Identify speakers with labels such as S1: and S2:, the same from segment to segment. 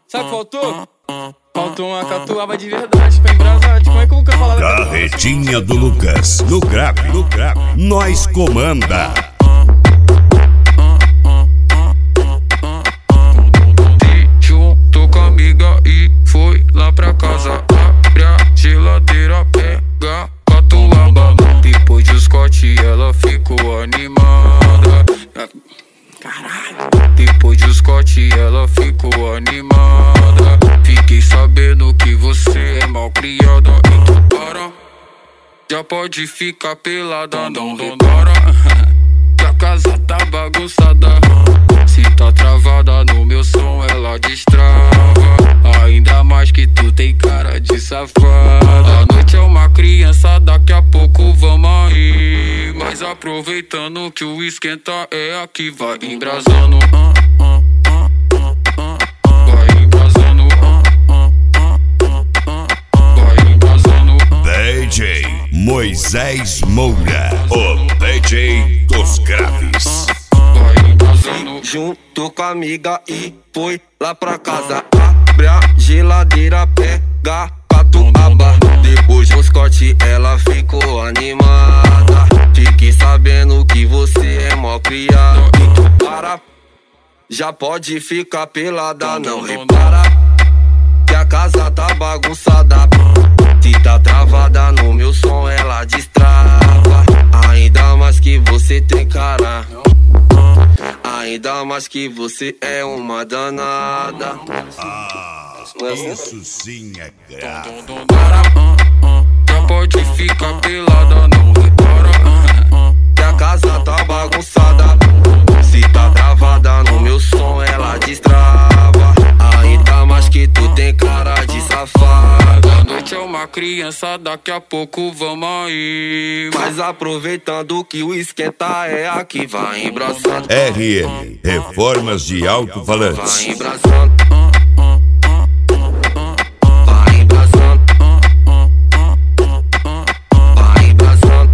S1: Sabe o que faltou? Faltou uma catuaba de verdade pra embrasar. Como é que eu nunca falava?
S2: Carretinha do Lucas, no grave, nós comanda.
S3: Se juntou com a amiga e foi lá pra casa. Abre a geladeira, pega catuaba. Depois de Scott ela ficou animada.
S1: Caralho.
S3: Depois de Scott ela ficou animada. Fiquei sabendo que você é mal criada. Então para, já pode ficar pelada. Não repara que a casa tá bagunçada. Se tá travada no meu som ela destrava. Ainda mais que tu tem cara de safada. A noite é uma criança, daqui a pouco vamos aí. Mas aproveitando que o esquenta é aqui, vai embrasando. Vai embrasando. Vai embrasando.
S2: DJ Moisés Moura, o DJ dos graves.
S3: Vai embrasando.
S4: Juntou com a amiga e foi lá pra casa. Abre a geladeira, pega catuaba. Depois do Scott ela ficou animada. Fiquei sabendo que você é mó criado. Então para, já pode ficar pelada. Não repara que a casa tá bagunçada. Se tá travada no meu som ela destrava. Ainda mais que você tem cara. Ainda mais que você é uma danada.
S2: Isso sim é grave.
S3: Já pode ficar pelada, não repara
S4: Que a casa tá bagunçada. Se tá travada no meu som ela destrava. Ainda mais que tu tem cara de safada.
S3: A noite é uma criança, daqui a pouco vamos aí.
S4: Mas aproveitando que o esquenta é aqui, vai embraçando.
S2: RM, reformas de alto-falantes.
S4: Vai embraçando. Vai embraçando. Vai embraçando.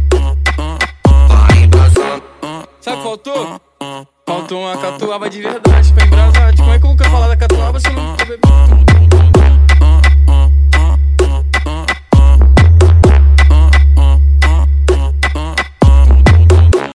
S4: Vai embraçando.
S1: Sabe o que faltou? Faltou uma catuaba de verdade.